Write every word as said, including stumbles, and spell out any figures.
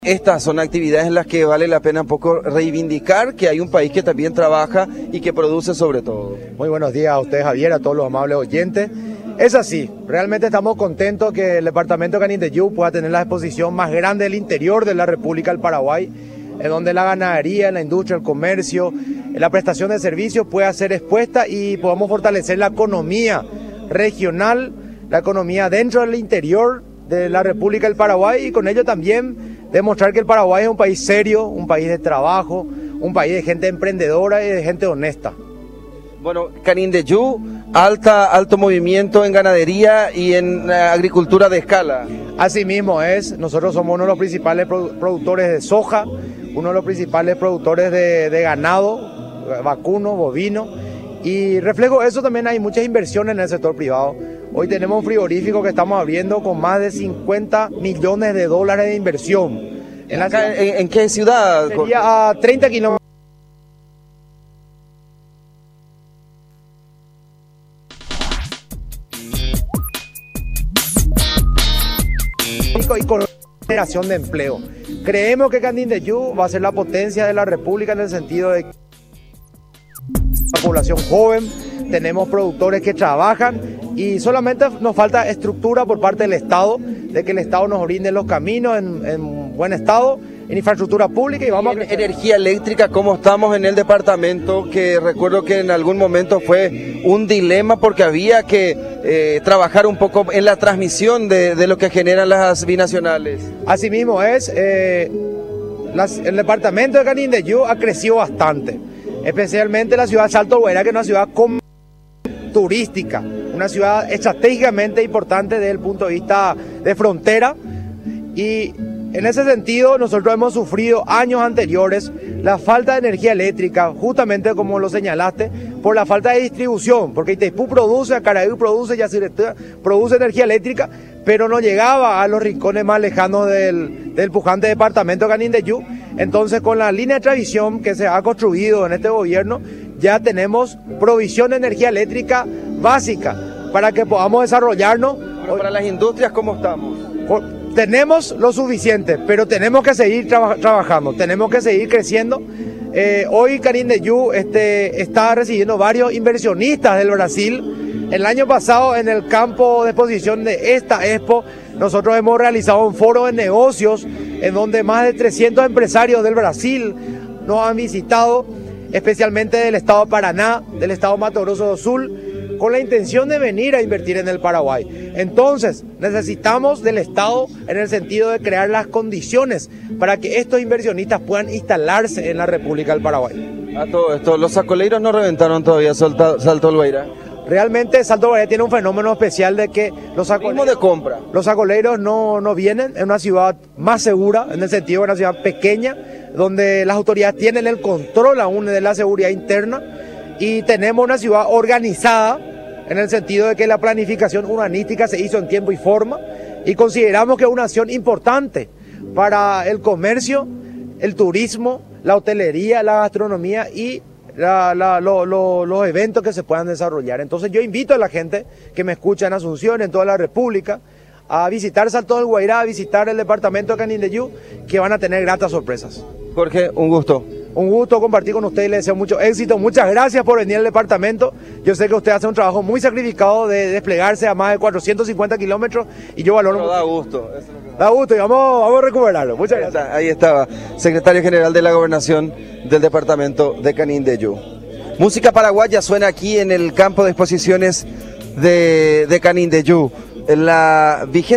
Estas son actividades en las que vale la pena un poco reivindicar que hay un país que también trabaja y que produce sobre todo. Muy buenos días a ustedes, Javier, a todos los amables oyentes. Es así, realmente estamos contentos que el departamento de Canindeyú pueda tener la exposición más grande del interior de la República del Paraguay, en donde la ganadería, la industria, el comercio, la prestación de servicios pueda ser expuesta y podamos fortalecer la economía regional, la economía dentro del interior de la República del Paraguay y con ello también demostrar que el Paraguay es un país serio, un país de trabajo, un país de gente emprendedora y de gente honesta. Bueno, Canindeyú, alta, alto movimiento en ganadería y en uh, agricultura de escala. Así mismo es, nosotros somos uno de los principales produ productores de soja, uno de los principales productores de, de ganado, vacuno, bovino, y reflejo eso también hay muchas inversiones en el sector privado. Hoy tenemos un frigorífico que estamos abriendo con más de cincuenta millones de dólares de inversión. ¿En, la, en, ¿en qué ciudad? Sería a treinta kilómetros. Y con generación de empleo. Creemos que Canindeyú va a ser la potencia de la República en el sentido de la población joven, tenemos productores que trabajan y solamente nos falta estructura por parte del Estado, de que el Estado nos brinde los caminos en, en buen estado, en infraestructura pública y vamos y en a... energía eléctrica, ¿cómo estamos en el departamento? Que recuerdo que en algún momento fue un dilema porque había que eh, trabajar un poco en la transmisión de, de lo que generan las binacionales. Así mismo es, eh, las, el departamento de Canindeyú ha crecido bastante, especialmente la ciudad de Salto del Guairá, que es una ciudad con turística, una ciudad estratégicamente importante desde el punto de vista de frontera y en ese sentido nosotros hemos sufrido años anteriores la falta de energía eléctrica, justamente como lo señalaste, por la falta de distribución, porque Itaipú produce, Acaraí produce, Yacyretá produce energía eléctrica, pero no llegaba a los rincones más lejanos del, del pujante departamento de Canindeyú. Entonces con la línea de transmisión que se ha construido en este gobierno, ya tenemos provisión de energía eléctrica básica para que podamos desarrollarnos. Pero para las industrias, ¿cómo estamos? Tenemos lo suficiente, pero tenemos que seguir traba trabajando, tenemos que seguir creciendo. Eh, hoy Canindeyú este, está recibiendo varios inversionistas del Brasil. El año pasado en el campo de exposición de esta Expo, nosotros hemos realizado un foro de negocios en donde más de trescientos empresarios del Brasil nos han visitado, especialmente del estado de Paraná, del estado de Mato Grosso do Sul, con la intención de venir a invertir en el Paraguay. Entonces, necesitamos del Estado en el sentido de crear las condiciones para que estos inversionistas puedan instalarse en la República del Paraguay. A todo esto, los sacoleiros no reventaron todavía Salto del Guairá. Realmente Salto del Guairá tiene un fenómeno especial de que los sacoleiros, de compra. Los sacoleiros no, no vienen en una ciudad más segura, en el sentido de una ciudad pequeña, donde las autoridades tienen el control aún de la seguridad interna y tenemos una ciudad organizada en el sentido de que la planificación urbanística se hizo en tiempo y forma y consideramos que es una acción importante para el comercio, el turismo, la hotelería, la gastronomía y la, la, lo, lo, los eventos que se puedan desarrollar. Entonces yo invito a la gente que me escucha en Asunción, en toda la República, a visitar Salto del Guairá, a visitar el departamento de Canindeyú, que van a tener gratas sorpresas. Jorge, un gusto. Un gusto compartir con usted y le deseo mucho éxito. Muchas gracias por venir al departamento. Yo sé que usted hace un trabajo muy sacrificado de desplegarse a más de cuatrocientos cincuenta kilómetros y yo valoro mucho. Da gusto. Eso es lo que... Da gusto y vamos, vamos a recuperarlo. Muchas ahí gracias. Está, ahí estaba, secretario general de la Gobernación del departamento de Canindeyú. Música paraguaya suena aquí en el campo de exposiciones de, de Canindeyú. La vigente